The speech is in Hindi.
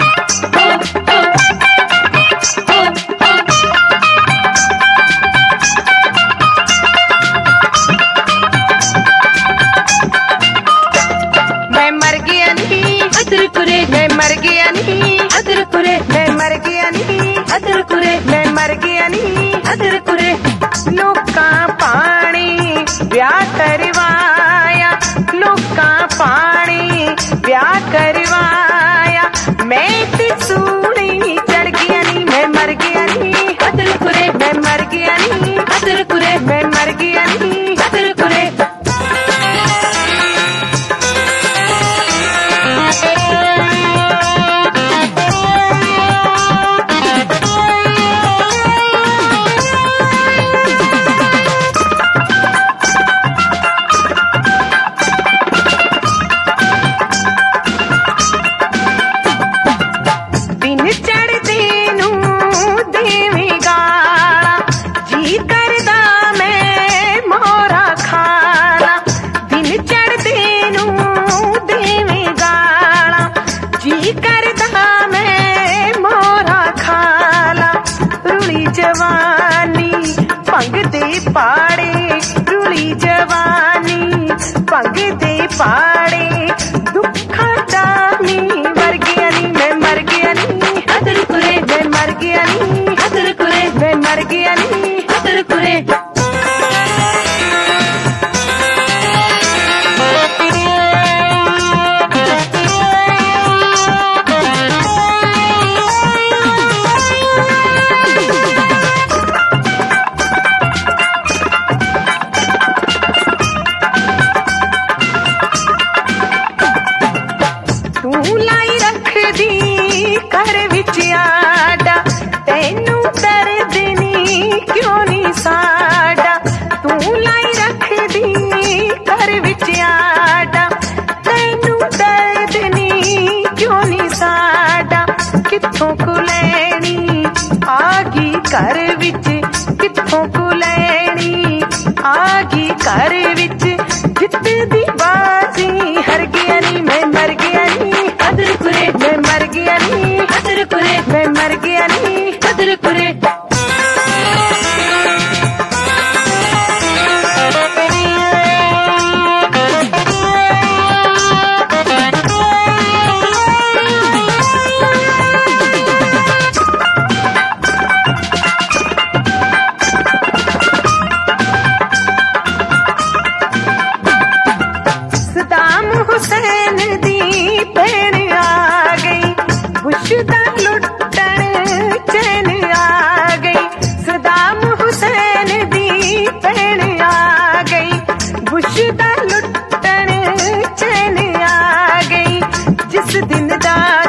लोकां पानी ब्याह करवाया, लोकां पानी ब्याह करवाया, मैं ते सूनी चढ़ गया नी, मैं मर गया नी अदर कुरे, मैं मर गया नी अदर कुरे, मैं मर गया नी अदर कुरे। जवानी पंग दे पाड़े, रुली जवानी पंग दे पाड़े, दुखा जानी मर गया नी, मैं मर गया नी अदर कुरे, मैं मर गया नी अदर कुरे, मैं मर गया नी अदर कुरे। घर विच आडा तेनू दर्द नी क्यों नी साडा, तू लाई रख दी घर विच आडा तेनू दर्द नी क्यों नी साडा, कित्थों को लैनी आगी घर विच, कित्थों को लैनी आगी घर विच, जित दी बाजी हर गया नी, मैं मर गया नी अदर कुरे, मैं मर गया नी अदर कुरे, मैं मर गया नी अदर कुरे। सदाम हुसैन दी भैन आ गई, बुश दा लुट्टण चैन आ गई, सदाम हुसैन दी भैन आ गई, बुश दा लुट्टण चैन आ गई, जिस दिन दा